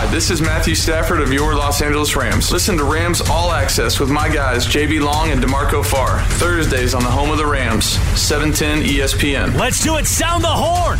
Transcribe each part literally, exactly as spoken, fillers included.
this is Matthew Stafford of your Los Angeles Rams. Listen to Rams All Access with my guys J B Long and DeMarco Farr. Thursdays on the home of the Rams, seven ten E S P N. Let's do it. Sound the horn.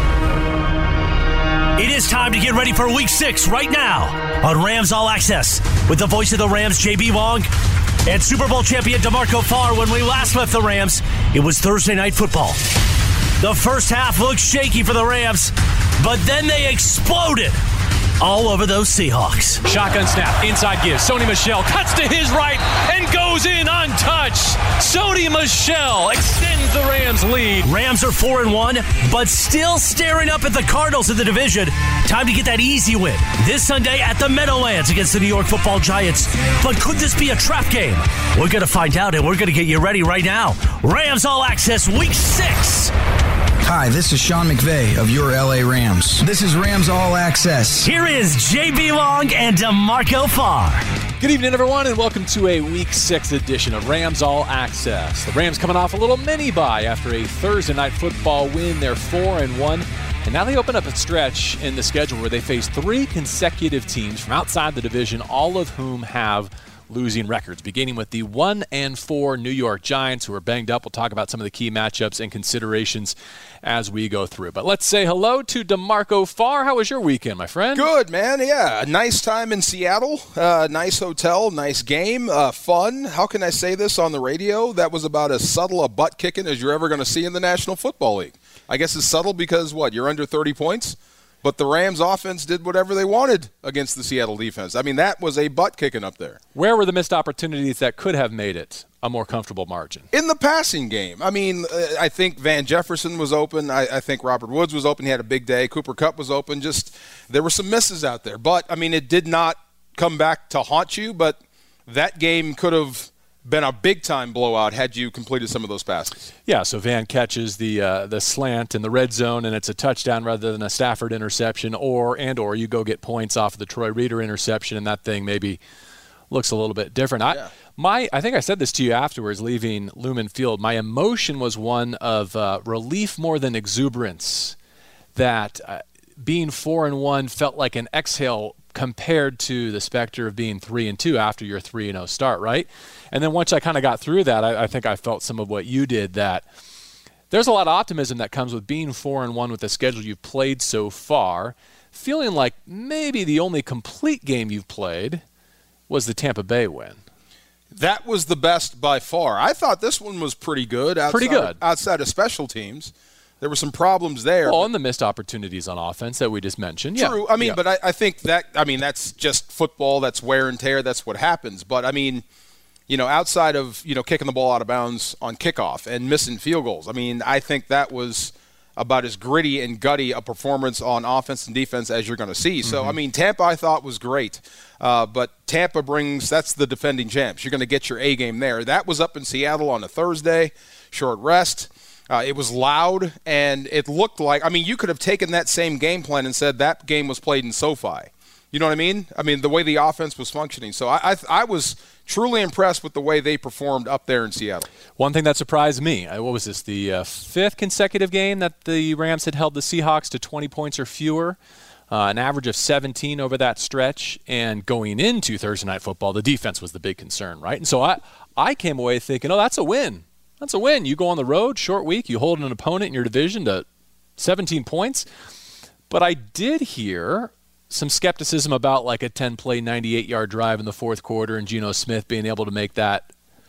It is time to get ready for week six right now on Rams All Access with the voice of the Rams, J B Long, and Super Bowl champion DeMarco Farr. When we last left the Rams, it was Thursday Night Football. The first half looked shaky for the Rams, but then they exploded all over those Seahawks. Shotgun snap, inside give. Sony Michel cuts to his right and goes in untouched. Sony Michel extends the Rams' lead. Rams are four and one, but still staring up at the Cardinals in the division. Time to get that easy win this Sunday at the Meadowlands against the New York Football Giants. But could this be a trap game? We're going to find out, and we're going to get you ready right now. Rams All Access Week six. Hi, this is Sean McVay of your L A Rams. This is Rams All Access. Here is J B Long and DeMarco Farr. Good evening, everyone, and welcome to a Week six edition of Rams All Access. The Rams coming off a little mini-bye after a Thursday Night Football win. They're four and one, and now they open up a stretch in the schedule where they face three consecutive teams from outside the division, all of whom have losing records, beginning with the one and four New York Giants, who are banged up. We'll talk about some of the key matchups and considerations as we go through. But let's say hello to DeMarco Farr. How was your weekend, my friend? Good, man. Yeah, a nice time in Seattle. Uh, nice hotel, nice game, uh, fun. How can I say this on the radio? That was about as subtle a butt kicking as you're ever going to see in the National Football League. I guess it's subtle because, what, you're under thirty points? But the Rams offense did whatever they wanted against the Seattle defense. I mean, that was a butt kicking up there. Where were the missed opportunities that could have made it a more comfortable margin? In the passing game. I mean, I think Van Jefferson was open. I, I think Robert Woods was open. He had a big day. Cooper Kupp was open. Just there were some misses out there. But, I mean, it did not come back to haunt you. But that game could have been a big-time blowout had you completed some of those passes. Yeah, so Van catches the uh, the slant in the red zone, and it's a touchdown rather than a Stafford interception, or and or you go get points off of the Troy Reeder interception, and that thing maybe looks a little bit different. I, yeah. my, I think I said this to you afterwards, leaving Lumen Field. My emotion was one of uh, relief more than exuberance, that uh, being four and one felt like an exhale compared to the specter of being three and two after your three and oh start, right? And then once I kind of got through that, I, I think I felt some of what you did, that there's a lot of optimism that comes with being four and one with the schedule you've played so far, feeling like maybe the only complete game you've played was the Tampa Bay win. That was the best by far. I thought this one was pretty good. Outside, pretty good. Outside of special teams. There were some problems there. Well, and the missed opportunities on offense that we just mentioned. True. Yeah. I mean, yeah. but I, I think that, I mean, that's just football. That's wear and tear. That's what happens. But, I mean, you know, outside of, you know, kicking the ball out of bounds on kickoff and missing field goals, I mean, I think that was about as gritty and gutty a performance on offense and defense as you're going to see. So, mm-hmm. I mean, Tampa I thought was great. Uh, but Tampa brings, that's the defending champs. You're going to get your A game there. That was up in Seattle on a Thursday, short rest. Uh, it was loud, and it looked like – I mean, you could have taken that same game plan and said that game was played in SoFi. You know what I mean? I mean, the way the offense was functioning. So I, I, I was truly impressed with the way they performed up there in Seattle. One thing that surprised me, what was this, the uh, fifth consecutive game that the Rams had held the Seahawks to twenty points or fewer, uh, an average of seventeen over that stretch. And going into Thursday Night Football, the defense was the big concern, right? And so I, I came away thinking, oh, that's a win. That's a win. You go on the road, short week, you hold an opponent in your division to seventeen points. But I did hear some skepticism about like a ten-play, ninety-eight-yard drive in the fourth quarter and Geno Smith being able to make that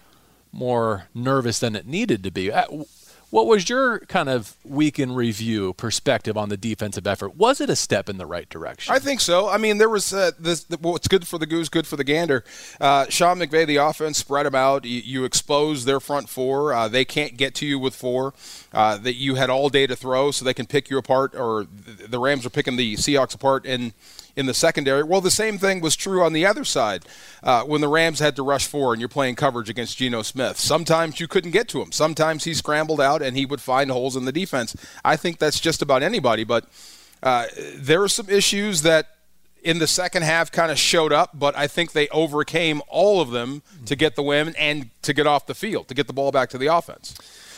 more nervous than it needed to be. What was your kind of week in review perspective on the defensive effort? Was it a step in the right direction? I think so. I mean, there was uh, this. What's good for the goose, good for the gander. Uh, Sean McVay, the offense, spread them out. You, you expose their front four. Uh, they can't get to you with four. Uh, that you had all day to throw, so they can pick you apart. Or the Rams are picking the Seahawks apart in in the secondary. Well, the same thing was true on the other side uh, when the Rams had to rush four and you're playing coverage against Geno Smith. Sometimes you couldn't get to him. Sometimes he scrambled out and he would find holes in the defense. I think that's just about anybody, but uh, there are some issues that in the second half kind of showed up, but I think they overcame all of them to get the win and to get off the field, to get the ball back to the offense.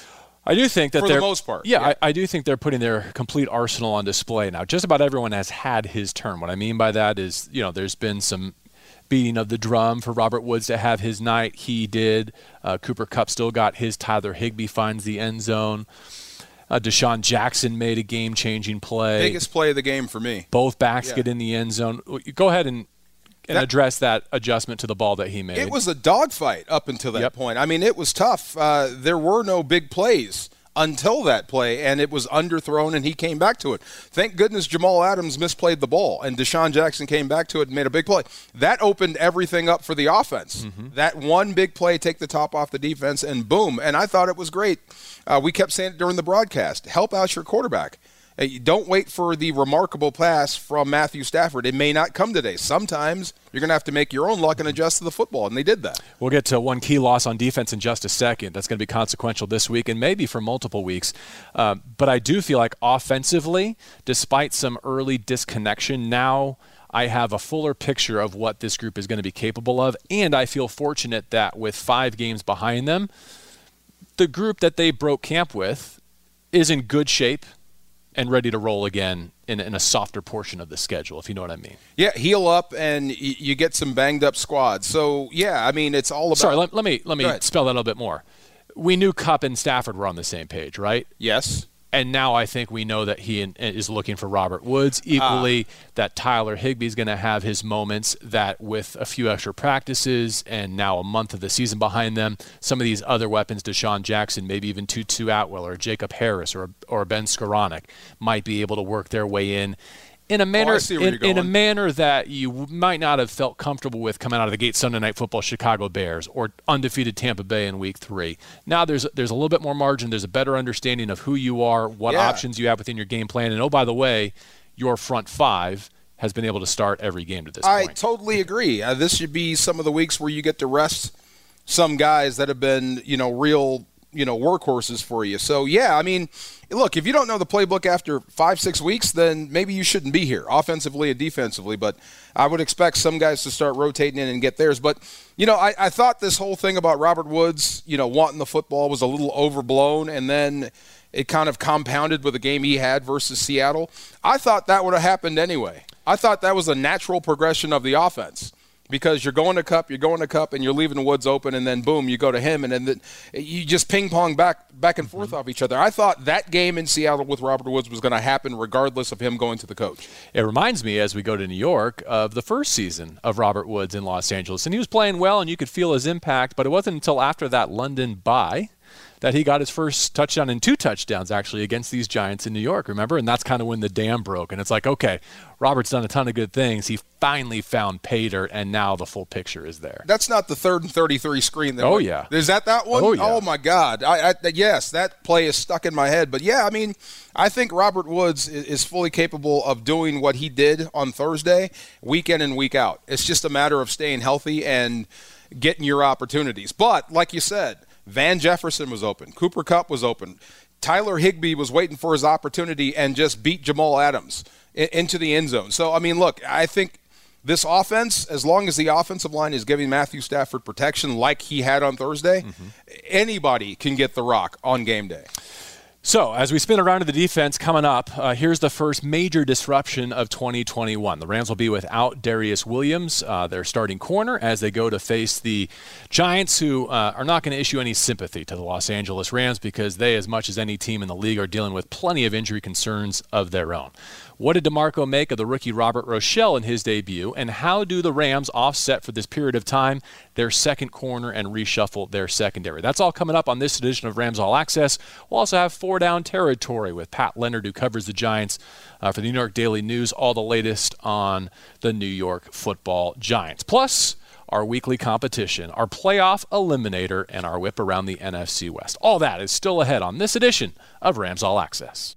I do think that for they're, the most part. Yeah, yeah. I, I do think they're putting their complete arsenal on display now. Just about everyone has had his turn. What I mean by that is, you know, there's been some beating of the drum for Robert Woods to have his night. He did. Uh, Cooper Kupp still got his. Tyler Higbee finds the end zone. Uh, Deshaun Jackson made a game-changing play. Biggest play of the game for me. Both backs yeah. get in the end zone. Go ahead and and that, address that adjustment to the ball that he made. It was a dogfight up until that yep. point. I mean, it was tough. Uh, there were no big plays until that play, and it was underthrown, and he came back to it. Thank goodness Jamal Adams misplayed the ball, and Deshaun Jackson came back to it and made a big play. That opened everything up for the offense. Mm-hmm. That one big play, take the top off the defense, and boom. And I thought it was great. Uh, we kept saying it during the broadcast. Help out your quarterback. Don't wait for the remarkable pass from Matthew Stafford. It may not come today. Sometimes you're going to have to make your own luck and adjust to the football, and they did that. We'll get to one key loss on defense in just a second. That's going to be consequential this week and maybe for multiple weeks. Uh, but I do feel like offensively, despite some early disconnection, now I have a fuller picture of what this group is going to be capable of, and I feel fortunate that with five games behind them, the group that they broke camp with is in good shape and ready to roll again in, in a softer portion of the schedule, if you know what I mean. Yeah, heal up and y- you get some banged-up squads. So, yeah, I mean, it's all about – Sorry, let, let me let me spell that a little bit more. We knew Kupp and Stafford were on the same page, right? Yes. And now I think we know that he in, is looking for Robert Woods. Equally, uh, that Tyler Higbee is going to have his moments, that with a few extra practices and now a month of the season behind them, some of these other weapons, Deshaun Jackson, maybe even Tutu Atwell or Jacob Harris or or Ben Skoranek, might be able to work their way in. In a manner, oh, in, in a manner that you might not have felt comfortable with coming out of the gate Sunday Night Football, Chicago Bears, or undefeated Tampa Bay in Week Three. Now there's there's a little bit more margin. There's a better understanding of who you are, what yeah. options you have within your game plan, and oh, by the way, your front five has been able to start every game to this I point. I totally agree. Uh, this should be some of the weeks where you get to rest some guys that have been, you know, real, you know, workhorses for you. So yeah, I mean. Look, if you don't know the playbook after five, six weeks, then maybe you shouldn't be here, offensively and defensively. But I would expect some guys to start rotating in and get theirs. But, you know, I, I thought this whole thing about Robert Woods, you know, wanting the football was a little overblown, and then it kind of compounded with the game he had versus Seattle. I thought that would have happened anyway. I thought that was a natural progression of the offense. Because you're going to Kupp, you're going to Kupp, and you're leaving Woods open, and then boom, you go to him, and then the, you just ping pong back back and forth mm-hmm. off each other. I thought that game in Seattle with Robert Woods was going to happen regardless of him going to the coach. It reminds me, as we go to New York, of the first season of Robert Woods in Los Angeles, and he was playing well, and you could feel his impact, but it wasn't until after that London bye that he got his first touchdown and two touchdowns, actually, against these Giants in New York, remember? And that's kind of when the dam broke. And it's like, okay, Robert's done a ton of good things. He finally found pay dirt, and now the full picture is there. That's not the third and thirty-three screen. That oh, went, yeah. Is that that one? Oh, yeah. Oh, my God. I, I, yes, that play is stuck in my head. But, yeah, I mean, I think Robert Woods is, is fully capable of doing what he did on Thursday, week in and week out. It's just a matter of staying healthy and getting your opportunities. But, like you said, Van Jefferson was open. Cooper Kupp was open. Tyler Higbee was waiting for his opportunity and just beat Jamal Adams in, into the end zone. So, I mean, look, I think this offense, as long as the offensive line is giving Matthew Stafford protection like he had on Thursday, mm-hmm. anybody can get the rock on game day. So, as we spin around to the defense coming up, uh, here's the first major disruption of twenty twenty-one. The Rams will be without Darius Williams, uh, their starting corner, as they go to face the Giants, who uh, are not going to issue any sympathy to the Los Angeles Rams because they, as much as any team in the league, are dealing with plenty of injury concerns of their own. What did DeMarco make of the rookie Robert Rochelle in his debut, and how do the Rams offset for this period of time their second corner and reshuffle their secondary? That's all coming up on this edition of Rams All Access. We'll also have Four Down Territory with Pat Leonard, who covers the Giants uh, for the New York Daily News, all the latest on the New York Football Giants. Plus, our weekly competition, our playoff eliminator, and our whip around the N F C West. All that is still ahead on this edition of Rams All Access.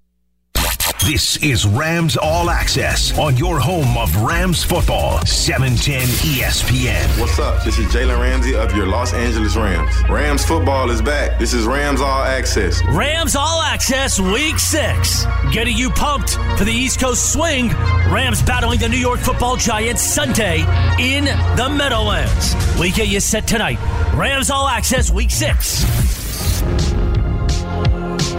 This is Rams All Access on your home of Rams football, seven ten E S P N. What's up? This is Jalen Ramsey of your Los Angeles Rams. Rams football is back. This is Rams All Access. Rams All Access Week six. Getting you pumped for the East Coast swing. Rams battling the New York Football Giants Sunday in the Meadowlands. We get you set tonight. Rams All Access Week six.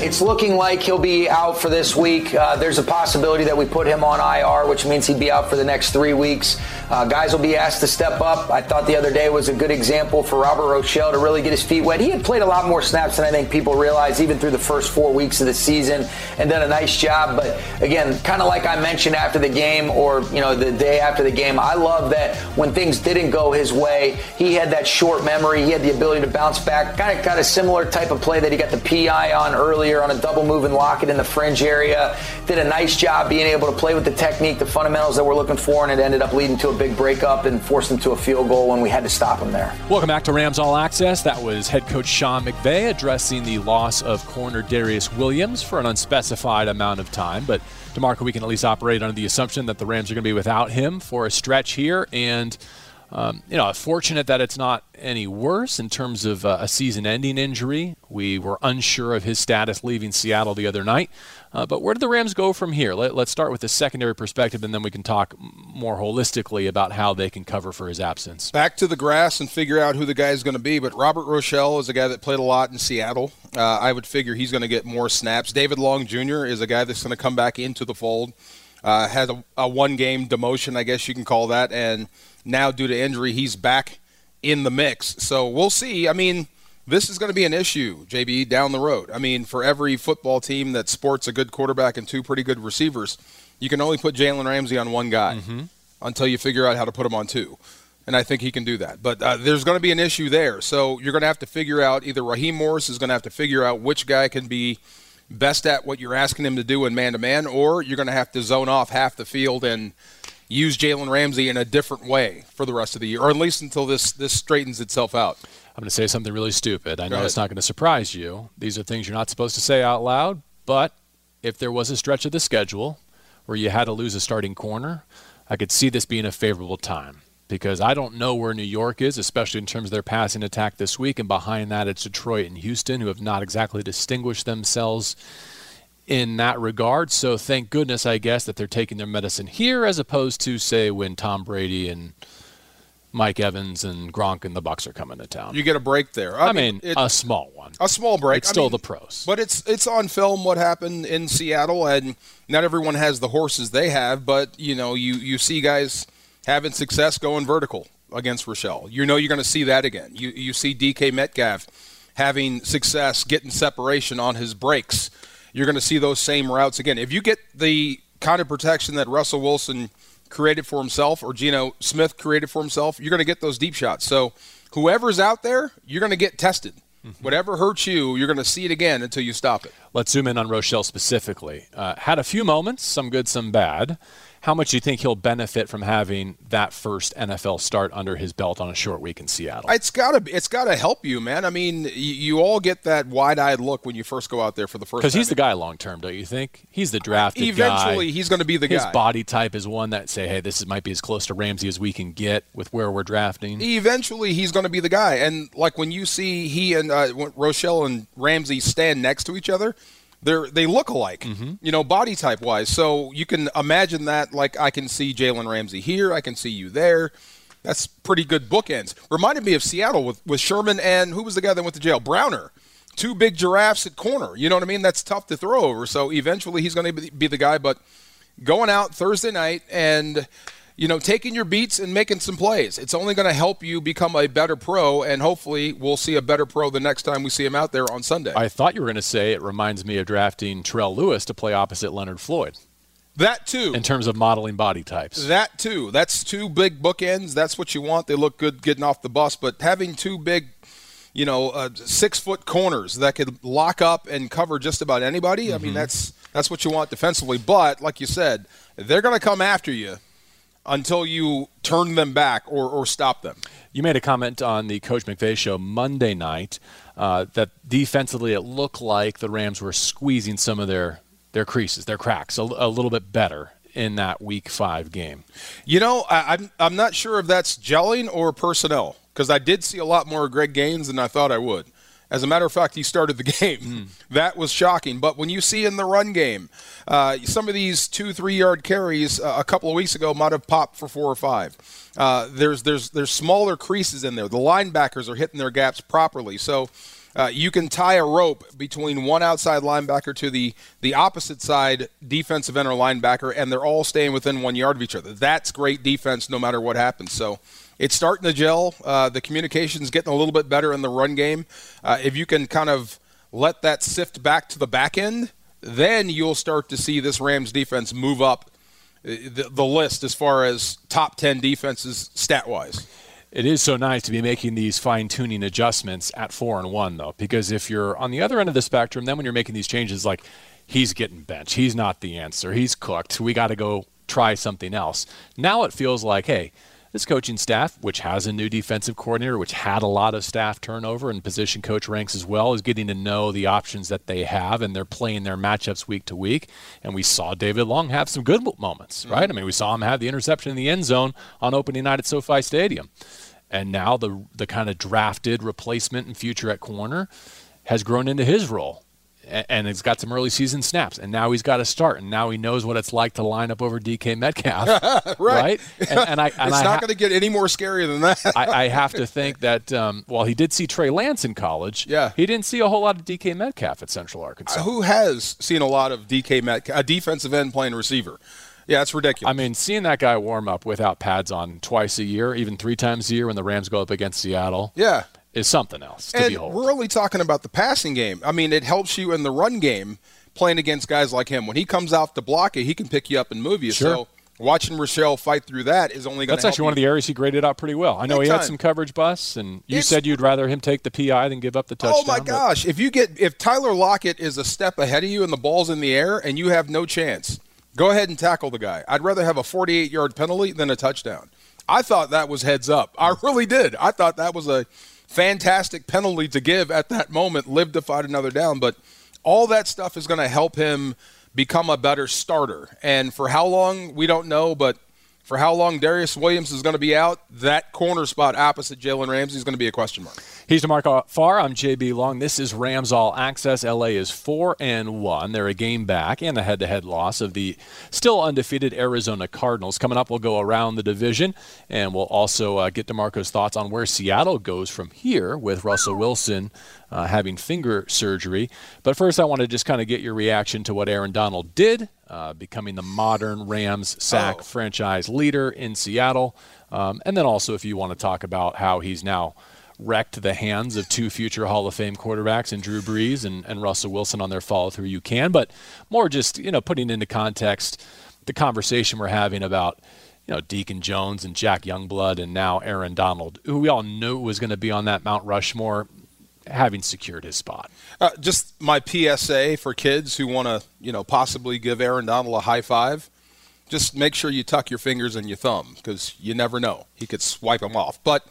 It's looking like he'll be out for this week. Uh, there's a possibility that we put him on I R, which means he'd be out for the next three weeks. Uh, guys will be asked to step up. I thought the other day was a good example for Robert Rochelle to really get his feet wet. He had played a lot more snaps than I think people realize, even through the first four weeks of the season, and done a nice job. But again, kind of like I mentioned after the game, or you know, the day after the game, I love that when things didn't go his way, he had that short memory. He had the ability to bounce back. Kind of got a similar type of play that he got the P I on earlier on a double move and lock it in the fringe area. Did a nice job being able to play with the technique, the fundamentals that we're looking for, and it ended up leading to a big breakup and forced them to a field goal when we had to stop him there. Welcome back to Rams All Access. That was head coach Sean McVay addressing the loss of corner Darius Williams for an unspecified amount of time. But DeMarco, we can at least operate under the assumption that the Rams are going to be without him for a stretch here. And Um, you know, fortunate that it's not any worse in terms of uh, a season-ending injury. We were unsure of his status leaving Seattle the other night. Uh, but where do the Rams go from here? Let, let's start with the secondary perspective, and then we can talk more holistically about how they can cover for his absence. Back to the grass and figure out who the guy is going to be. But Robert Rochelle is a guy that played a lot in Seattle. Uh, I would figure he's going to get more snaps. David Long Junior is a guy that's going to come back into the fold. Uh, had a, a one-game demotion, I guess you can call that, and now due to injury, he's back in the mix. So we'll see. I mean, this is going to be an issue, J B, down the road. I mean, for every football team that sports a good quarterback and two pretty good receivers, you can only put Jalen Ramsey on one guy mm-hmm. until you figure out how to put him on two. And I think he can do that. But uh, there's going to be an issue there. So you're going to have to figure out, either Raheem Morris is going to have to figure out which guy can be best at what you're asking him to do in man-to-man, or you're going to have to zone off half the field and use Jalen Ramsey in a different way for the rest of the year, or at least until this this straightens itself out. I'm going to say something really stupid. I know it's not going to surprise you. These are things you're not supposed to say out loud, but if there was a stretch of the schedule where you had to lose a starting corner, I could see this being a favorable time, because I don't know where New York is, especially in terms of their passing attack this week, and behind that it's Detroit and Houston, who have not exactly distinguished themselves in that regard. So thank goodness, I guess, that they're taking their medicine here, as opposed to, say, when Tom Brady and Mike Evans and Gronk and the Bucs are coming to town. You get a break there. I, I mean, mean it, a small one. A small break. It's still I mean, the pros. But it's it's on film what happened in Seattle, and not everyone has the horses they have, but, you know, you, you see guys having success going vertical against Rochelle. You know you're going to see that again. You you see D K Metcalf having success getting separation on his breaks. You're going to see those same routes again. If you get the kind of protection that Russell Wilson created for himself, or Geno Smith created for himself, you're going to get those deep shots. So whoever's out there, you're going to get tested. Mm-hmm. Whatever hurts you, you're going to see it again until you stop it. Let's zoom in on Rochelle specifically. Uh, had a few moments, some good, some bad. How much do you think he'll benefit from having that first N F L start under his belt on a short week in Seattle? It's got to it's got to help you, man. I mean, you, you all get that wide-eyed look when you first go out there for the first time. Because he's the guy long-term, don't you think? He's the drafted Eventually, guy. Eventually, he's going to be the his guy. His body type is one that say, hey, this is, might be as close to Ramsey as we can get with where we're drafting. Eventually, he's going to be the guy. And, like, when you see he and uh, Rochelle and Ramsey stand next to each other, They're, they look alike, mm-hmm. you know, body type wise. So you can imagine that, like, I can see Jalen Ramsey here, I can see you there. That's pretty good bookends. Reminded me of Seattle with, with Sherman and who was the guy that went to jail? Browner. Two big giraffes at corner. You know what I mean? That's tough to throw over. So eventually he's going to be the guy. But going out Thursday night and, you know, taking your beats and making some plays, it's only going to help you become a better pro, and hopefully we'll see a better pro the next time we see him out there on Sunday. I thought you were going to say it reminds me of drafting Terrell Lewis to play opposite Leonard Floyd. That too. In terms of modeling body types. That too. That's two big bookends. That's what you want. They look good getting off the bus, but having two big, you know, uh, six-foot corners that could lock up and cover just about anybody, mm-hmm. I mean, that's that's what you want defensively. But, like you said, they're going to come after you until you turn them back or, or stop them. You made a comment on the Coach McVay show Monday night uh, that defensively it looked like the Rams were squeezing some of their, their creases, their cracks, a, a little bit better in that Week five game. You know, I, I'm I'm not sure if that's gelling or personnel, because I did see a lot more of Greg Gaines than I thought I would. As a matter of fact, he started the game. Mm. That was shocking. But when you see in the run game, uh, some of these two, three-yard carries uh, a couple of weeks ago might have popped for four or five. Uh, there's there's there's smaller creases in there. The linebackers are hitting their gaps properly. So Uh, you can tie a rope between one outside linebacker to the, the opposite side defensive end or linebacker, and they're all staying within one yard of each other. That's great defense no matter what happens. So it's starting to gel. Uh, the communication's getting a little bit better in the run game. Uh, if you can kind of let that sift back to the back end, then you'll start to see this Rams defense move up the, the list as far as top ten defenses stat-wise. It is so nice to be making these fine-tuning adjustments at four and one, though, because if you're on the other end of the spectrum, then when you're making these changes, like he's getting benched, he's not the answer, he's cooked, we got to go try something else. Now it feels like, hey, this coaching staff, which has a new defensive coordinator, which had a lot of staff turnover and position coach ranks as well, is getting to know the options that they have, and they're playing their matchups week to week. And we saw David Long have some good moments, right? Mm-hmm. I mean, we saw him have the interception in the end zone on opening night at SoFi Stadium. And now the the kind of drafted replacement and future at corner has grown into his role. And he's got some early season snaps, and now he's got to start, and now he knows what it's like to line up over D K Metcalf, right? right? And, and I, and it's I not ha- going to get any more scary than that. I, I have to think that um, while he did see Trey Lance in college, yeah. he didn't see a whole lot of D K Metcalf at Central Arkansas. Uh, who has seen a lot of D K Metcalf, a defensive end playing receiver? Yeah, it's ridiculous. I mean, seeing that guy warm up without pads on twice a year, even three times a year when the Rams go up against Seattle. Yeah. Is something else to and behold. We're only talking about the passing game. I mean, it helps you in the run game playing against guys like him. When he comes out to block it, he can pick you up and move you. Sure. So watching Rochelle fight through that is only going to That's actually you. one of the areas he graded out pretty well. I know Big he had time. some coverage busts, and you It's, said you'd rather him take the P I than give up the touchdown. Oh, my gosh. If you get if Tyler Lockett is a step ahead of you and the ball's in the air and you have no chance, go ahead and tackle the guy. I'd rather have a forty-eight-yard penalty than a touchdown. I thought that was heads up. I really did. I thought that was a fantastic penalty to give at that moment, live to fight another down. But all that stuff is going to help him become a better starter. And for how long, we don't know, but for how long Darius Williams is going to be out, that corner spot opposite Jalen Ramsey is going to be a question mark. He's DeMarco Farr. I'm J B Long. This is Rams All Access. L A is four and one. They're a game back and a head-to-head loss of the still undefeated Arizona Cardinals. Coming up, we'll go around the division, and we'll also uh, get DeMarco's thoughts on where Seattle goes from here with Russell Wilson uh, having finger surgery. But first, I want to just kind of get your reaction to what Aaron Donald did, uh, becoming the modern Rams sack oh. franchise leader in Seattle. Um, and then also if you want to talk about how he's now wrecked the hands of two future Hall of Fame quarterbacks in Drew Brees and, and Russell Wilson on their follow-through, you can. But more just, you know, putting into context the conversation we're having about, you know, Deacon Jones and Jack Youngblood and now Aaron Donald, who we all knew was going to be on that Mount Rushmore, having secured his spot. Uh, just my P S A for kids who want to, you know, possibly give Aaron Donald a high five. Just make sure you tuck your fingers in your thumb because you never know. He could swipe them off. But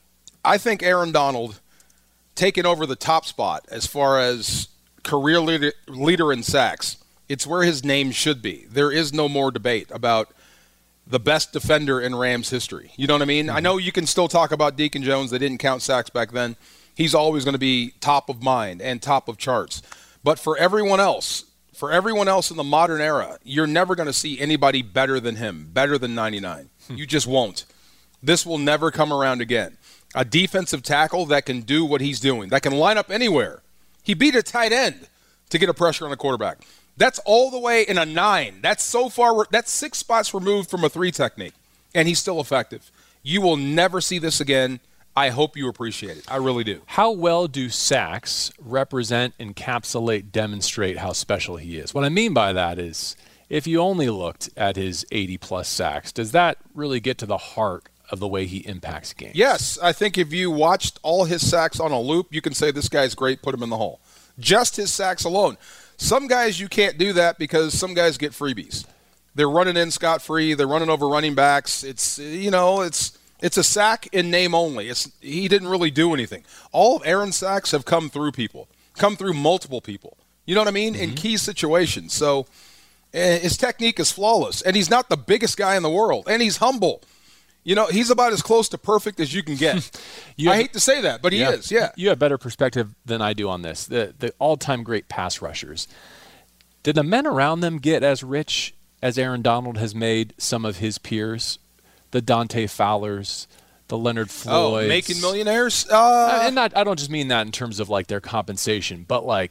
I think Aaron Donald taking over the top spot as far as career leader, leader in sacks, it's where his name should be. There is no more debate about the best defender in Rams history. You know what I mean? Mm-hmm. I know you can still talk about Deacon Jones. They didn't count sacks back then. He's always going to be top of mind and top of charts. But for everyone else, for everyone else in the modern era, you're never going to see anybody better than him, better than ninety-nine. Hmm. You just won't. This will never come around again. A defensive tackle that can do what he's doing, that can line up anywhere. He beat a tight end to get a pressure on the quarterback. That's all the way in a nine. That's so far, that's six spots removed from a three technique, and he's still effective. You will never see this again. I hope you appreciate it. I really do. How well do sacks represent, encapsulate, demonstrate how special he is? What I mean by that is if you only looked at his eighty-plus sacks, does that really get to the heart of the way he impacts games? Yes. I think if you watched all his sacks on a loop, you can say this guy's great, put him in the hole. Just his sacks alone. Some guys you can't do that because some guys get freebies. They're running in scot-free. They're running over running backs. It's, you know, it's it's a sack in name only. It's he didn't really do anything. All of Aaron's sacks have come through people, come through multiple people. You know what I mean? Mm-hmm. In key situations. So uh, his technique is flawless, and he's not the biggest guy in the world, and he's humble. You know, he's about as close to perfect as you can get. you have, I hate to say that, but he yeah, is, yeah. You have better perspective than I do on this. The the all-time great pass rushers, did the men around them get as rich as Aaron Donald has made some of his peers? The Dante Fowlers, the the Leonard Floyd. Oh, making millionaires? Uh, and not, I don't just mean that in terms of like their compensation, but like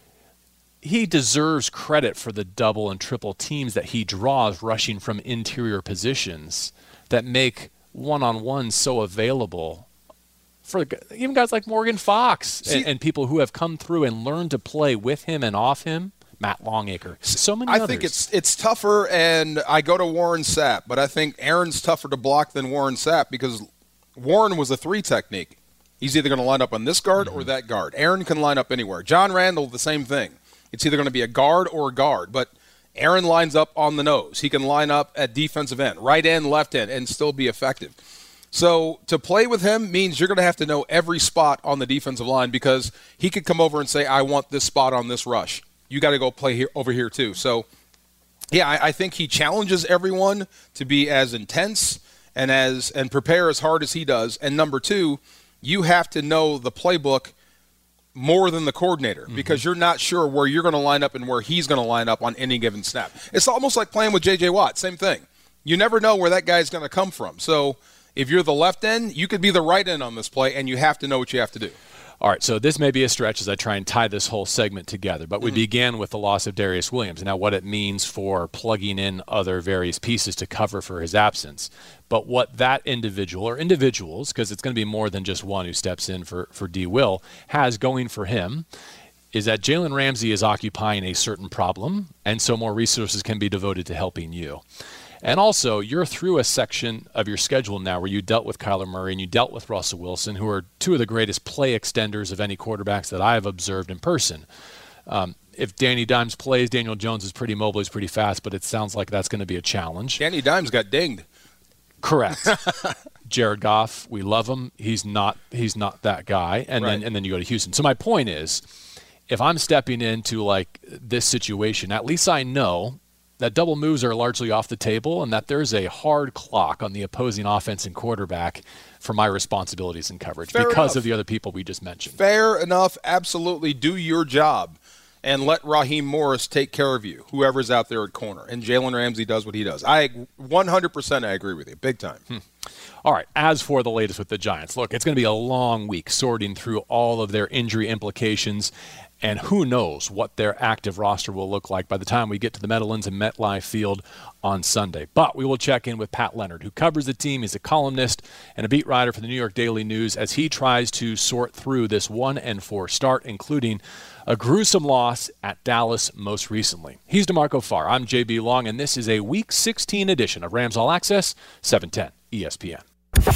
he deserves credit for the double and triple teams that he draws rushing from interior positions that make one-on-one so available for even guys like Morgan Fox See, and, and people who have come through and learned to play with him and off him. Matt Longacre, so many I others. think it's it's tougher, and I go to Warren Sapp, but I think Aaron's tougher to block than Warren Sapp because Warren was a three technique. He's either going to line up on this guard mm-hmm. or that guard. Aaron can line up anywhere. John Randall, the same thing. It's either going to be a guard or a guard, but Aaron lines up on the nose. He can line up at defensive end, right end, left end, and still be effective. So to play with him means you're going to have to know every spot on the defensive line because he could come over and say, I want this spot on this rush. You got to go play here over here too. So, yeah, I, I think he challenges everyone to be as intense and as and prepare as hard as he does. And number two, you have to know the playbook more than the coordinator mm-hmm. because you're not sure where you're going to line up and where he's going to line up on any given snap. It's almost like playing with J J Watt. Same thing. You never know where that guy's going to come from. So if you're the left end, you could be the right end on this play, and you have to know what you have to do. All right, so this may be a stretch as I try and tie this whole segment together, but we mm-hmm. began with the loss of Darius Williams and now what it means for plugging in other various pieces to cover for his absence. But what that individual, or individuals, because it's going to be more than just one who steps in for, for D. Will, has going for him is that Jalen Ramsey is occupying a certain problem, and so more resources can be devoted to helping you. And also, you're through a section of your schedule now where you dealt with Kyler Murray and you dealt with Russell Wilson, who are two of the greatest play extenders of any quarterbacks that I have observed in person. Um, if Danny Dimes plays, Daniel Jones is pretty mobile, he's pretty fast, but it sounds like that's going to be a challenge. Danny Dimes got dinged. Correct. Jared Goff, we love him. He's not he's not that guy. And right. then and then you go to Houston. So my point is, if I'm stepping into like this situation, at least I know that double moves are largely off the table and that there's a hard clock on the opposing offense and quarterback for my responsibilities in coverage Fair because enough. of the other people we just mentioned. Fair enough. Absolutely. Do your job and let Raheem Morris take care of you, whoever's out there at corner. And Jalen Ramsey does what he does. I one hundred percent I agree with you. Big time. Hmm. All right, as for the latest with the Giants, look, it's going to be a long week sorting through all of their injury implications. And who knows what their active roster will look like by the time we get to the Meadowlands and MetLife Field on Sunday. But we will check in with Pat Leonard, who covers the team. He's a columnist and a beat writer for the New York Daily News as he tries to sort through this one and four start, including a gruesome loss at Dallas most recently. He's DeMarco Farr. I'm J B Long, and this is a Week sixteen edition of Rams All Access, seven ten E S P N.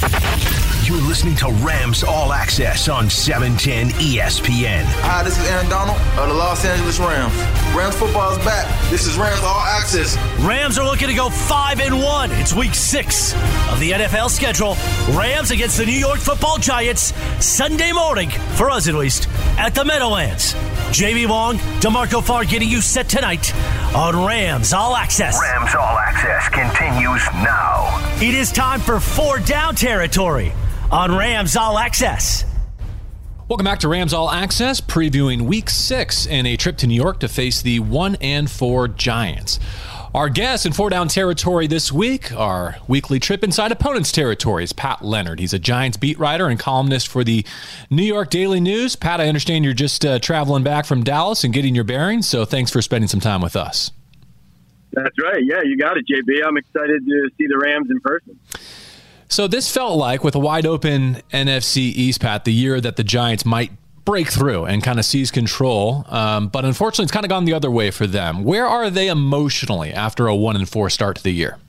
You're listening to Rams All Access on seven ten E S P N. Hi, this is Aaron Donald of the Los Angeles Rams. Rams football is back. This is Rams All Access. Rams are looking to go five and one. It's week six of the N F L schedule. Rams against the New York Football Giants Sunday morning, for us at least, at the Meadowlands. J B Long, DeMarco Farr getting you set tonight on Rams All Access. Rams All Access continues now. It is time for four down territory on Rams All Access. Welcome back to Rams All Access, previewing Week Six and a trip to New York to face the one and four Giants. Our guest in four down territory this week, our weekly trip inside opponents' territory, is Pat Leonard. He's a Giants beat writer and columnist for the New York Daily News. Pat, I understand you're just uh, traveling back from Dallas and getting your bearings, so thanks for spending some time with us. That's right. Yeah, you got it, J B. I'm excited to see the Rams in person. So this felt like, with a wide-open N F C East, Pat, the year that the Giants might break through and kind of seize control. Um, but unfortunately, it's kind of gone the other way for them. Where are they emotionally after a one and four start to the year?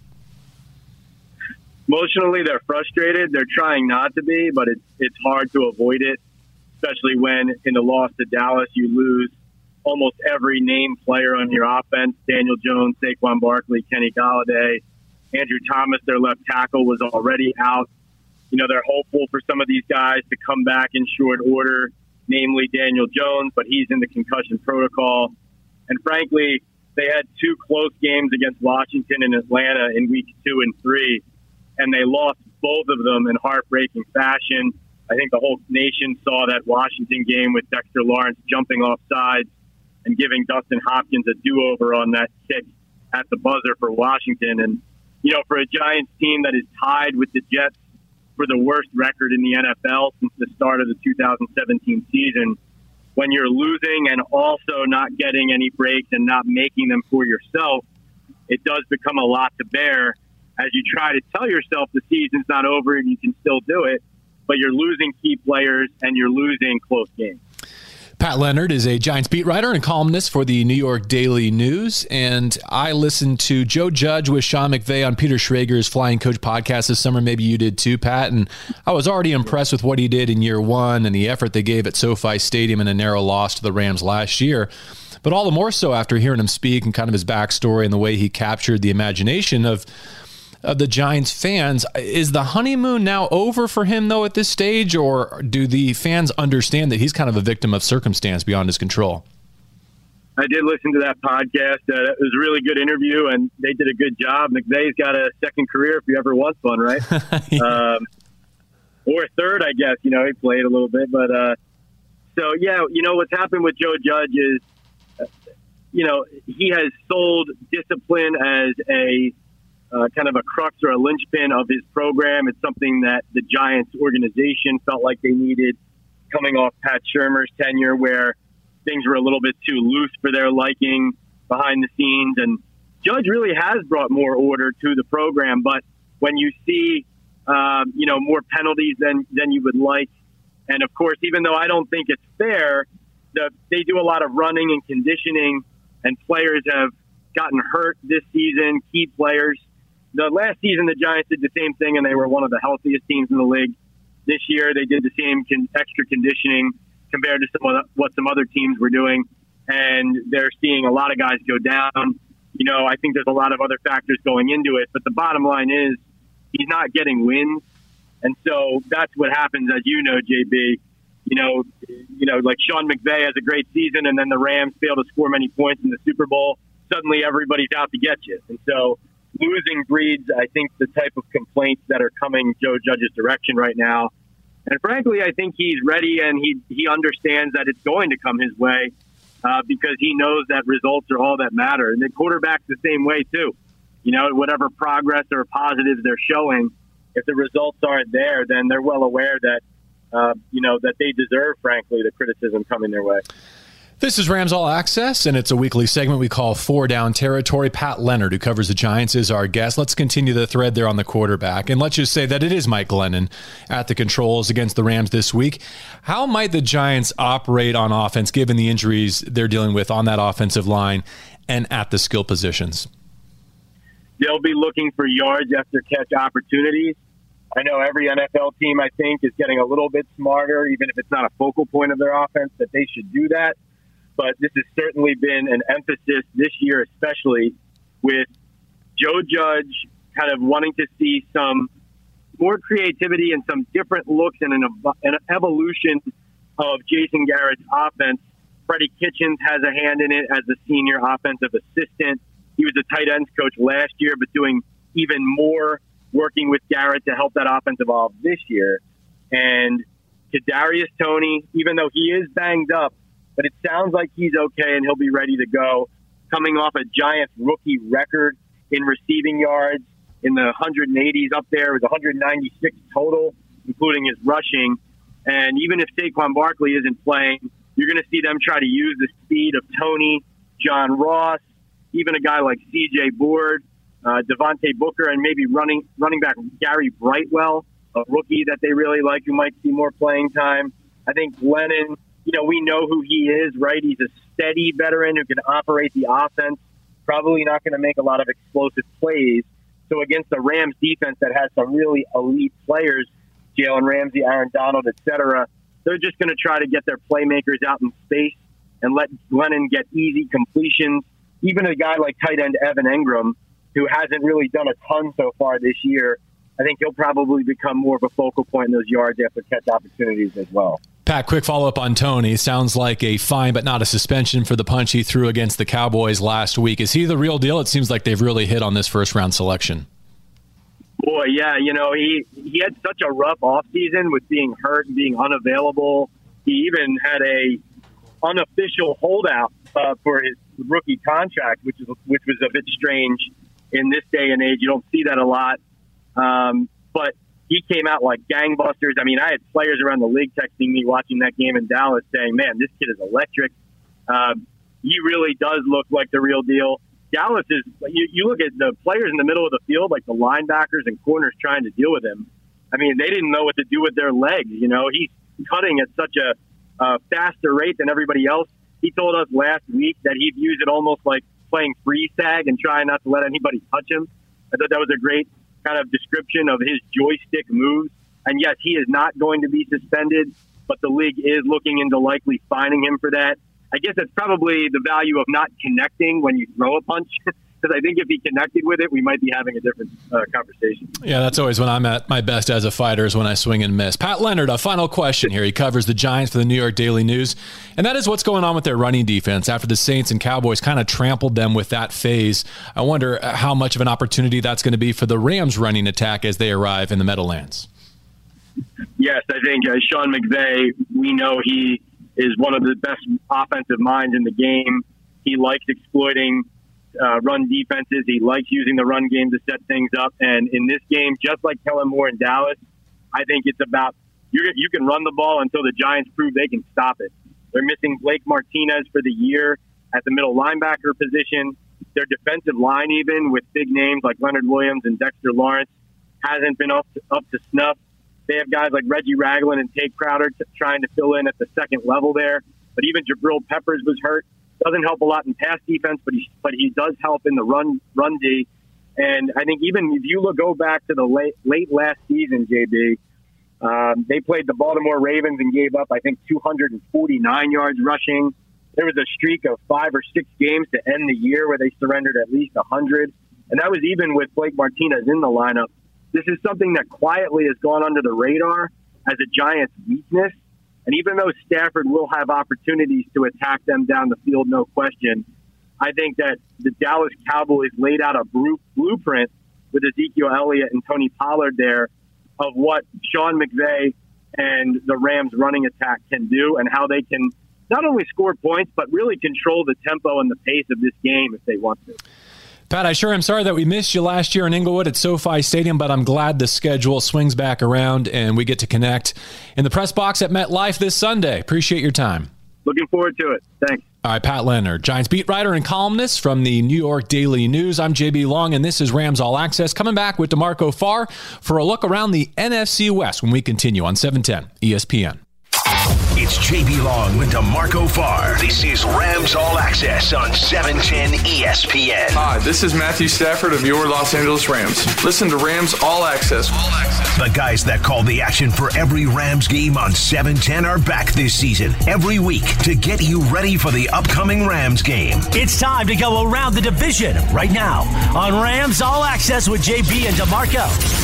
Emotionally, they're frustrated. They're trying not to be, but it's it's hard to avoid it, especially when in the loss to Dallas, you lose almost every named player on your offense. Daniel Jones, Saquon Barkley, Kenny Golladay, Andrew Thomas, their left tackle, was already out. You know, they're hopeful for some of these guys to come back in short order, namely Daniel Jones, but he's in the concussion protocol. And frankly, they had two close games against Washington and Atlanta in weeks two and three, and they lost both of them in heartbreaking fashion. I think the whole nation saw that Washington game with Dexter Lawrence jumping off sides and giving Dustin Hopkins a do-over on that kick at the buzzer for Washington. And, you know, for a Giants team that is tied with the Jets for the worst record in the N F L since the start of the two thousand seventeen season. When you're losing and also not getting any breaks and not making them for yourself, it does become a lot to bear as you try to tell yourself the season's not over and you can still do it, but you're losing key players and you're losing close games. Pat Leonard is a Giants beat writer and columnist for the New York Daily News, and I listened to Joe Judge with Sean McVay on Peter Schrager's Flying Coach podcast this summer. Maybe you did too, Pat, and I was already impressed with what he did in year one and the effort they gave at SoFi Stadium in a narrow loss to the Rams last year, but all the more so after hearing him speak and kind of his backstory and the way he captured the imagination of of the Giants fans. Is the honeymoon now over for him, though, at this stage, or do the fans understand that he's kind of a victim of circumstance beyond his control? I did listen to that podcast. Uh, it was a really good interview, and they did a good job. McVay's got a second career if he ever wants one, right? yeah. um, or a third, I guess. You know, he played a little bit. But, uh, so, yeah, you know, what's happened with Joe Judge is, uh, you know, he has sold discipline as a Uh, kind of a crux or a linchpin of his program. It's something that the Giants organization felt like they needed coming off Pat Shurmur's tenure, where things were a little bit too loose for their liking behind the scenes. And Judge really has brought more order to the program. But when you see, um, you know, more penalties than, than you would like, and of course, even though I don't think it's fair, the, they do a lot of running and conditioning, and players have gotten hurt this season, key players. The last season, the Giants did the same thing, and they were one of the healthiest teams in the league. This year, they did the same con- extra conditioning compared to some of the, what some other teams were doing, and they're seeing a lot of guys go down. You know, I think there's a lot of other factors going into it, but the bottom line is he's not getting wins, and so that's what happens, as you know, J B. You know, you know, like Sean McVay has a great season, and then the Rams fail to score many points in the Super Bowl. Suddenly, everybody's out to get you, and so losing breeds, I think, the type of complaints that are coming Joe Judge's direction right now. And frankly, I think he's ready and he he understands that it's going to come his way uh, because he knows that results are all that matter. And the quarterback's the same way, too. You know, whatever progress or positives they're showing, if the results aren't there, then they're well aware that, uh, you know, that they deserve, frankly, the criticism coming their way. This is Rams All Access, and it's a weekly segment we call Four Down Territory. Pat Leonard, who covers the Giants, is our guest. Let's continue the thread there on the quarterback, and let's just say that it is Mike Glennon at the controls against the Rams this week. How might the Giants operate on offense, given the injuries they're dealing with on that offensive line and at the skill positions? They'll be looking for yards after catch opportunities. I know every N F L team, I think, is getting a little bit smarter, even if it's not a focal point of their offense, that they should do that. But this has certainly been an emphasis this year, especially with Joe Judge kind of wanting to see some more creativity and some different looks and an, an evolution of Jason Garrett's offense. Freddie Kitchens has a hand in it as the senior offensive assistant. He was a tight ends coach last year, but doing even more working with Garrett to help that offense evolve this year. And Kadarius Toney, even though he is banged up, but it sounds like he's okay and he'll be ready to go. Coming off a Giants rookie record in receiving yards in the one eighties up there. It was one ninety-six total, including his rushing. And even if Saquon Barkley isn't playing, you're going to see them try to use the speed of Toney, John Ross, even a guy like C J Board, uh, Devontae Booker, and maybe running running back Gary Brightwell, a rookie that they really like who might see more playing time. I think Glennon, you know, we know who he is, right? He's a steady veteran who can operate the offense, probably not going to make a lot of explosive plays. So against the Rams defense that has some really elite players, Jalen Ramsey, Aaron Donald, et cetera, they're just going to try to get their playmakers out in space and let Glennon get easy completions. Even a guy like tight end Evan Engram, who hasn't really done a ton so far this year, I think he'll probably become more of a focal point in those yards after catch opportunities as well. Pat, quick follow-up on Toney. Sounds like a fine but not a suspension for the punch he threw against the Cowboys last week. Is he the real deal? It seems like they've really hit on this first-round selection. Boy, yeah, you know, he, he had such a rough offseason with being hurt and being unavailable. He even had a unofficial holdout uh, for his rookie contract, which is which was a bit strange in this day and age. You don't see that a lot. Um, but he came out like gangbusters. I mean, I had players around the league texting me watching that game in Dallas saying, man, this kid is electric. Um, he really does look like the real deal. Dallas is, you, you look at the players in the middle of the field, like the linebackers and corners trying to deal with him. I mean, they didn't know what to do with their legs. You know, he's cutting at such a uh, faster rate than everybody else. He told us last week that he views it almost like playing freeze tag and trying not to let anybody touch him. I thought that was a great kind of description of his joystick moves. And yes, he is not going to be suspended, but the league is looking into likely fining him for that. I guess that's probably the value of not connecting when you throw a punch. Because I think if he connected with it, we might be having a different uh, conversation. Yeah, that's always when I'm at my best as a fighter is when I swing and miss. Pat Leonard, a final question here. He covers the Giants for the New York Daily News. And that is what's going on with their running defense after the Saints and Cowboys kind of trampled them with that phase. I wonder how much of an opportunity that's going to be for the Rams running attack as they arrive in the Meadowlands. Yes, I think uh, Sean McVay, we know he is one of the best offensive minds in the game. He likes exploiting Uh, run defenses. He likes using the run game to set things up. And in this game, just like Kellen Moore in Dallas, I think it's about you you can run the ball until the Giants prove they can stop it. They're missing Blake Martinez for the year at the middle linebacker position. Their defensive line, even with big names like Leonard Williams and Dexter Lawrence, hasn't been up to, up to snuff. They have guys like Reggie Ragland and Tate Crowder t- trying to fill in at the second level there. But even Jabril Peppers was hurt. Doesn't help a lot in pass defense, but he but he does help in the run run D. And I think even if you look go back to the late late last season, J B, um, they played the Baltimore Ravens and gave up I think two hundred forty-nine yards rushing. There was a streak of five or six games to end the year where they surrendered at least one hundred, and that was even with Blake Martinez in the lineup. This is something that quietly has gone under the radar as a Giants' weakness. And even though Stafford will have opportunities to attack them down the field, no question, I think that the Dallas Cowboys laid out a blueprint with Ezekiel Elliott and Tony Pollard there of what Sean McVay and the Rams running attack can do and how they can not only score points, but really control the tempo and the pace of this game if they want to. Pat, I sure am sorry that we missed you last year in Inglewood at SoFi Stadium, but I'm glad the schedule swings back around and we get to connect in the press box at MetLife this Sunday. Appreciate your time. Looking forward to it. Thanks. All right, Pat Leonard, Giants beat writer and columnist from the New York Daily News. I'm J B Long, and this is Rams All Access. Coming back with DeMarco Farr for a look around the N F C West when we continue on seven ten E S P N. It's J B Long with DeMarco Farr. This is Rams All Access on seven ten E S P N. Hi, this is Matthew Stafford of your Los Angeles Rams. Listen to Rams All Access. All Access. The guys that call the action for every Rams game on seven ten are back this season, every week, to get you ready for the upcoming Rams game. It's time to go around the division right now on Rams All Access with J B and DeMarco.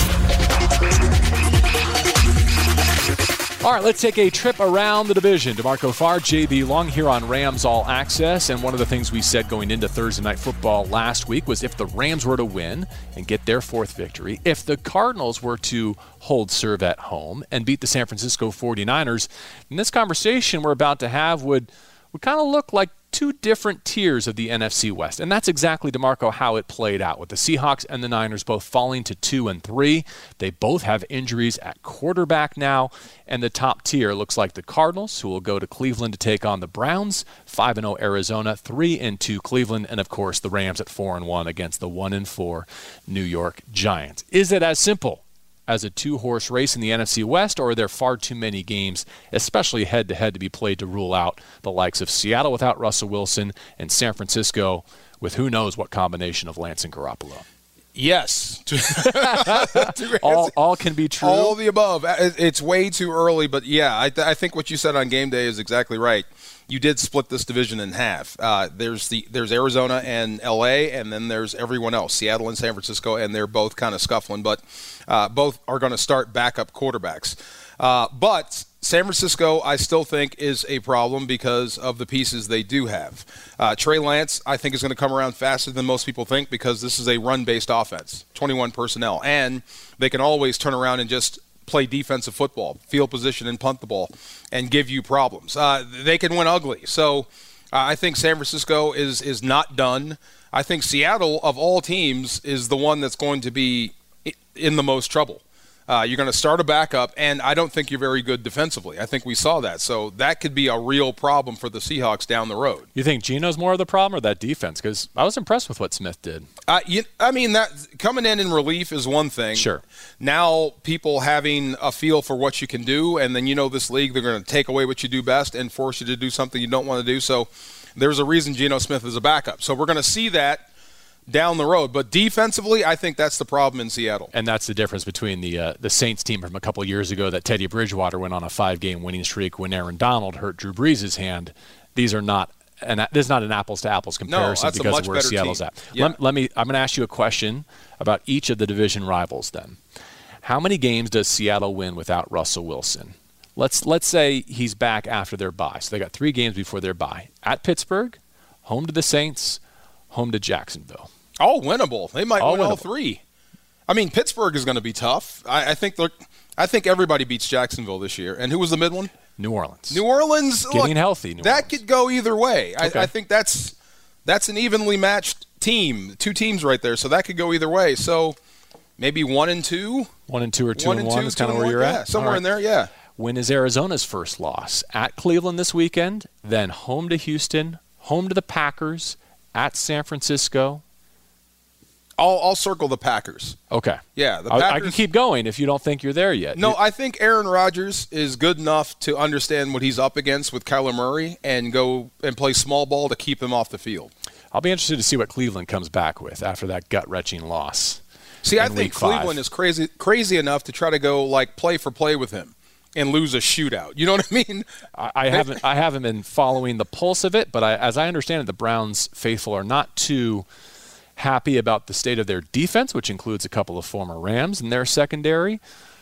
All right, let's take a trip around the division. DeMarco Farr, J B Long here on Rams All Access. And one of the things we said going into Thursday Night Football last week was if the Rams were to win and get their fourth victory, if the Cardinals were to hold serve at home and beat the San Francisco forty-niners, then this conversation we're about to have would, would kind of look like two different tiers of the N F C West. And that's exactly, DeMarco, how it played out, with the Seahawks and the Niners both falling to two and three. They both have injuries at quarterback now. And the top tier looks like the Cardinals, who will go to Cleveland to take on the Browns, five and oh Arizona, three and two Cleveland, and of course the Rams at four and one against the one and four New York Giants. Is it as simple as a two-horse race in the N F C West, or are there far too many games, especially head-to-head, to be played to rule out the likes of Seattle without Russell Wilson and San Francisco with who knows what combination of Lance and Garoppolo? Yes. all, all can be true. All the above. It's way too early, but yeah, I, th- I think what you said on game day is exactly right. You did split this division in half. Uh, there's the there's Arizona and L A, and then there's everyone else, Seattle and San Francisco, and they're both kind of scuffling, but uh, both are going to start backup quarterbacks. Uh, but San Francisco, I still think, is a problem because of the pieces they do have. Uh, Trey Lance, I think, is going to come around faster than most people think because this is a run-based offense, twenty-one personnel, and they can always turn around and just play defensive football, field position and punt the ball, and give you problems. Uh, they can win ugly. So uh, I think San Francisco is is not done. I think Seattle, of all teams, is the one that's going to be in the most trouble. Uh, you're going to start a backup, and I don't think you're very good defensively. I think we saw that. So that could be a real problem for the Seahawks down the road. You think Geno's more of the problem or that defense? Because I was impressed with what Smith did. Uh, you, I mean, that coming in in relief is one thing. Sure. Now people having a feel for what you can do, and then you know this league, they're going to take away what you do best and force you to do something you don't want to do. So there's a reason Geno Smith is a backup. So we're going to see that down the road. But defensively, I think that's the problem in Seattle. And that's the difference between the uh, the Saints team from a couple of years ago that Teddy Bridgewater went on a five-game winning streak when Aaron Donald hurt Drew Brees' hand. These are not and this is not an apples-to-apples comparison no, that's because a much of where better Seattle's team. at. Yeah. Let, let me. I'm going to ask you a question about each of the division rivals then. How many games does Seattle win without Russell Wilson? Let's let's say he's back after their bye. So they got three games before their bye. At Pittsburgh, home to the Saints, home to Jacksonville. All winnable. They might all win winnable. all three. I mean, Pittsburgh is going to be tough. I, I think I think everybody beats Jacksonville this year. And who was the mid one? New Orleans. New Orleans. Getting look, healthy. New that Orleans. could go either way. Okay. I, I think that's that's an evenly matched team. Two teams right there. So that could go either way. So maybe one and two. One and two or two one and and one two, is kind of two where and you're one, at. Yeah, somewhere right. in there, yeah. When is Arizona's first loss? At Cleveland this weekend, then home to Houston, home to the Packers, at San Francisco. I'll, I'll circle the Packers. Okay. Yeah, the I, Packers. I can keep going if you don't think you're there yet. No, You- I think Aaron Rodgers is good enough to understand what he's up against with Kyler Murray and go and play small ball to keep him off the field. I'll be interested to see what Cleveland comes back with after that gut-wrenching loss. See, I in think week five. Cleveland is crazy crazy enough to try to go like play for play with him and lose a shootout. You know what I mean? I, I haven't I haven't been following the pulse of it, but I, as I understand it, the Browns faithful are not too happy about the state of their defense, which includes a couple of former Rams in their secondary.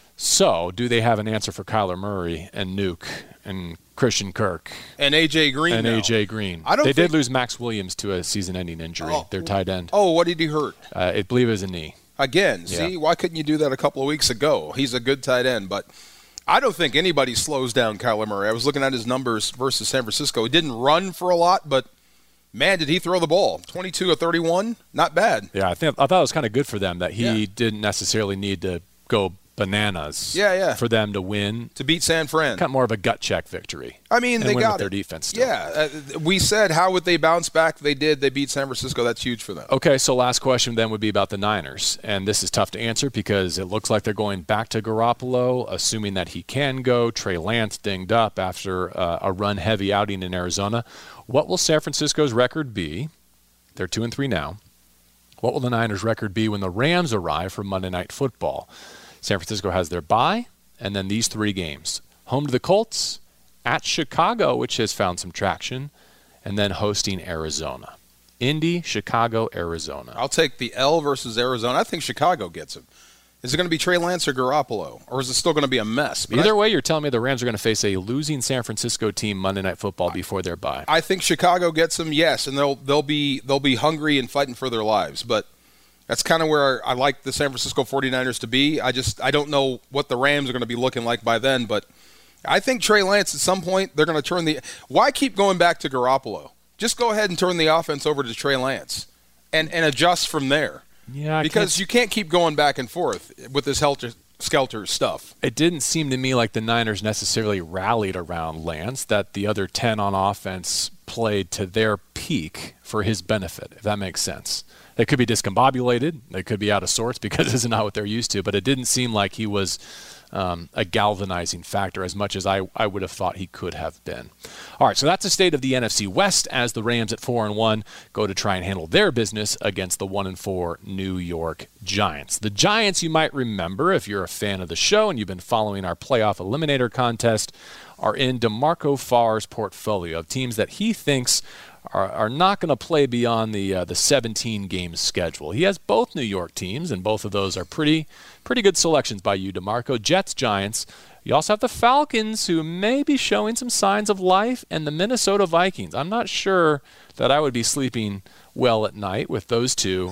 So, do they have an answer for Kyler Murray and Nuke and Christian Kirk And A J Green and now. A J Green? I don't they think- did lose Max Williams to a season-ending injury. Oh. Their tight end. Oh, what did he hurt? Uh, I believe it was a knee. Again, Yeah. see, why couldn't you do that a couple of weeks ago? He's a good tight end, but I don't think anybody slows down Kyler Murray. I was looking at his numbers versus San Francisco. He didn't run for a lot, but man, did he throw the ball. twenty-two of thirty-one, not bad. Yeah, I think I thought it was kind of good for them that he Yeah. didn't necessarily need to go bananas Yeah, yeah. for them to win. To beat San Fran. Kind of more of a gut check victory. I mean, and they win got with their it. defense still. Yeah, uh, we said how would they bounce back? They did. They beat San Francisco. That's huge for them. Okay, so last question then would be about the Niners. And this is tough to answer because it looks like they're going back to Garoppolo, assuming that he can go. Trey Lance dinged up after uh, a run-heavy outing in Arizona. What will San Francisco's record be? They're two and three now. What will the Niners' record be when the Rams arrive for Monday Night Football? San Francisco has their bye, and then these three games. Home to the Colts, at Chicago, which has found some traction, and then hosting Arizona. Indy, Chicago, Arizona. I'll take the L versus Arizona. I think Chicago gets him. Is it going to be Trey Lance or Garoppolo, or is it still going to be a mess? But Either I, way, you're telling me the Rams are going to face a losing San Francisco team Monday Night Football before their bye. I think Chicago gets them, yes, and they'll they'll be they'll be hungry and fighting for their lives. But that's kind of where I like the San Francisco forty-niners to be. I just I don't know what the Rams are going to be looking like by then, but I think Trey Lance at some point they're going to turn the. Why keep going back to Garoppolo? Just go ahead and turn the offense over to Trey Lance, and and adjust from there. Yeah, I because can't- you can't keep going back and forth with this helter skelter stuff. It didn't seem to me like the Niners necessarily rallied around Lance, that the other ten on offense played to their peak for his benefit, if that makes sense. They could be discombobulated. They could be out of sorts because this is not what they're used to, but it didn't seem like he was um, a galvanizing factor as much as I, I would have thought he could have been. All right, so that's the state of the N F C West as the Rams at four and one go to try and handle their business against the one and four New York Giants. The Giants, you might remember if you're a fan of the show and you've been following our playoff eliminator contest, are in DeMarco Farr's portfolio of teams that he thinks are, are not going to play beyond the uh, the seventeen game schedule. He has both New York teams, and both of those are pretty pretty good selections by you, DeMarco. Jets, Giants. You also have the Falcons, who may be showing some signs of life, and the Minnesota Vikings. I'm not sure that I would be sleeping well at night with those two.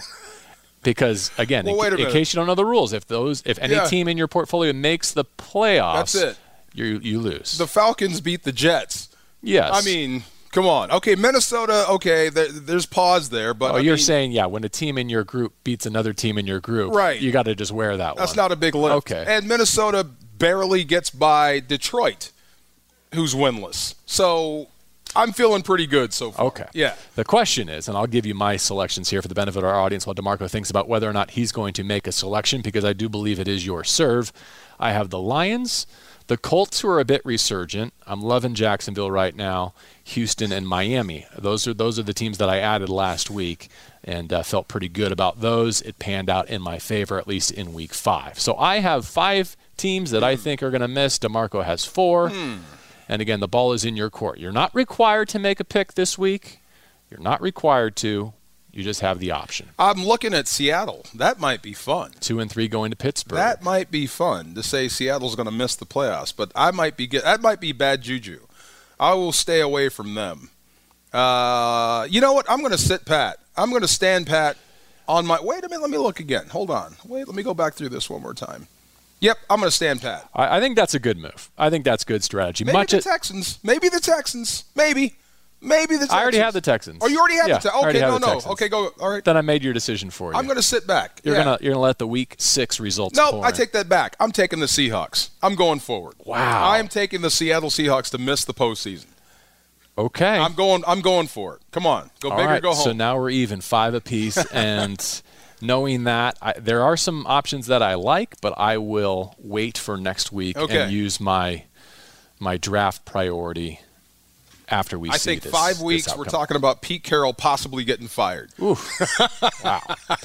Because again, Well, in, wait a in minute. case you don't know the rules, if those if any Yeah. team in your portfolio makes the playoffs, That's it. you you lose. The Falcons beat the Jets. Yes. I mean, Come on. Okay, Minnesota, okay, there, there's pause there. But oh, I you're mean, saying, yeah, when a team in your group beats another team in your group, right. you got to just wear that That's one. not a big lift. Okay. And Minnesota barely gets by Detroit, who's winless. So I'm feeling pretty good so far. Okay. Yeah. The question is, and I'll give you my selections here for the benefit of our audience while DeMarco thinks about whether or not he's going to make a selection, because I do believe it is your serve. I have the Lions, the Colts, who are a bit resurgent. I'm loving Jacksonville right now, Houston, and Miami. Those are those are the teams that I added last week and uh, felt pretty good about those. It panned out in my favor, at least in week five. So I have five teams that I think are going to miss. DeMarco has four. Hmm. And again, the ball is in your court. You're not required to make a pick this week. You're not required to. You just have the option. I'm looking at Seattle. That might be fun. Two and three going to Pittsburgh. That might be fun to say Seattle's going to miss the playoffs, but I might be get, that might be bad juju. I will stay away from them. Uh, you know what? I'm going to sit pat. I'm going to stand pat on my – wait a minute. Let me look again. Hold on. Wait, let me go back through this one more time. Yep, I'm going to stand pat. I, I think that's a good move. I think that's good strategy. Maybe Much the it, Texans. Maybe the Texans. Maybe. Maybe the Texans. I already have the Texans. Oh, you already have yeah, the I already Texans? Okay, have no, the no. Texans. Okay, go. All right. Then I made your decision for you. I'm going to sit back. You're yeah. gonna you're gonna let the week six results. No, pour I in. take that back. I'm taking the Seahawks. I'm going forward. Wow. I am taking the Seattle Seahawks to miss the postseason. Okay. I'm going. I'm going for it. Come on, go All big right, or go home. So now we're even, five apiece, and knowing that, I, there are some options that I like, but I will wait for next week Okay. and use my my draft priority after we I see think this, five this weeks. We're outcome. talking about Pete Carroll possibly getting fired. Ooh. Wow.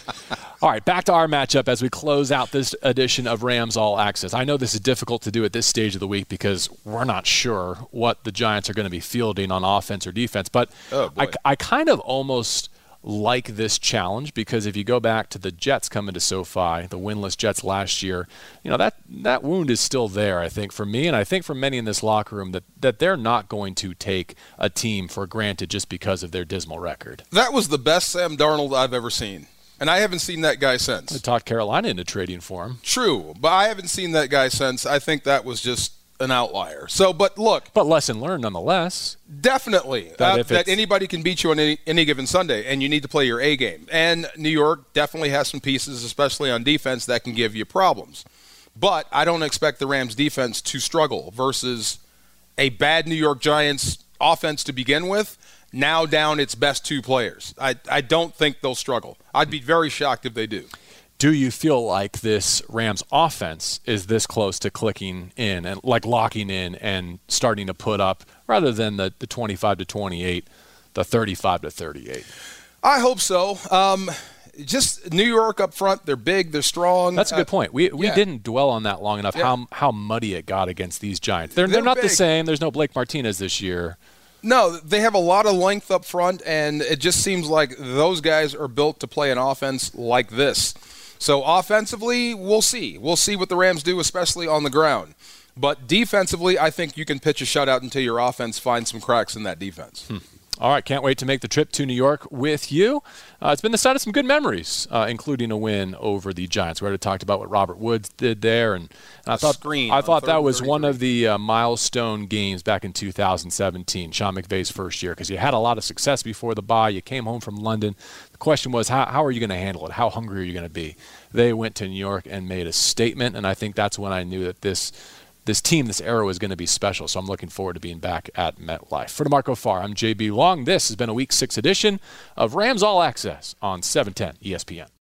All right, back to our matchup as we close out this edition of Rams All Access. I know this is difficult to do at this stage of the week because we're not sure what the Giants are going to be fielding on offense or defense, but Oh, boy. I, I kind of almost like this challenge because if you go back to the Jets coming to SoFi, the winless Jets last year, you know, that that wound is still there, I think, for me, and I think for many in this locker room that, that they're not going to take a team for granted just because of their dismal record. That was the best Sam Darnold I've ever seen, and I haven't seen that guy since. I talked Carolina into trading for him. True, but I haven't seen that guy since. I think that was just an outlier. So, but look, But lesson learned nonetheless. definitely That uh, if that it's- anybody can beat you on any, any given Sunday, and you need to play your A game. And New York definitely has some pieces, especially on defense, that can give you problems. But I don't expect the Rams defense to struggle versus a bad New York Giants offense to begin with, now down its best two players. I, I don't think they'll struggle. I'd be very shocked if they do. Do you feel like this Rams offense is this close to clicking in and like locking in and starting to put up, rather than the, the twenty-five to twenty-eight, the thirty-five to thirty-eight? I hope so. Um, just New York up front, they're big, they're strong. That's a good Uh, point. We we yeah. didn't dwell on that long enough, Yeah. how how muddy it got against these Giants. They're, they're, They're not the big. same. There's no Blake Martinez this year. No, they have a lot of length up front, and it just seems like those guys are built to play an offense like this. So offensively, we'll see. We'll see what the Rams do, especially on the ground. But defensively, I think you can pitch a shutout until your offense finds some cracks in that defense. Hmm. All right, can't wait to make the trip to New York with you. Uh, it's been the start of some good memories, uh, including a win over the Giants. We already talked about what Robert Woods did there, and, and I The thought screen I on thought third that and was one thirty-three. of the uh, milestone games back in two thousand seventeen, Sean McVay's first year, because you had a lot of success before the bye. You came home from London. The question was, how, how are you going to handle it? How hungry are you going to be? They went to New York and made a statement, and I think that's when I knew that this this team, this era, was going to be special. So I'm looking forward to being back at MetLife. For DeMarco Farr, I'm J B Long. This has been a Week six edition of Rams All Access on seven ten E S P N.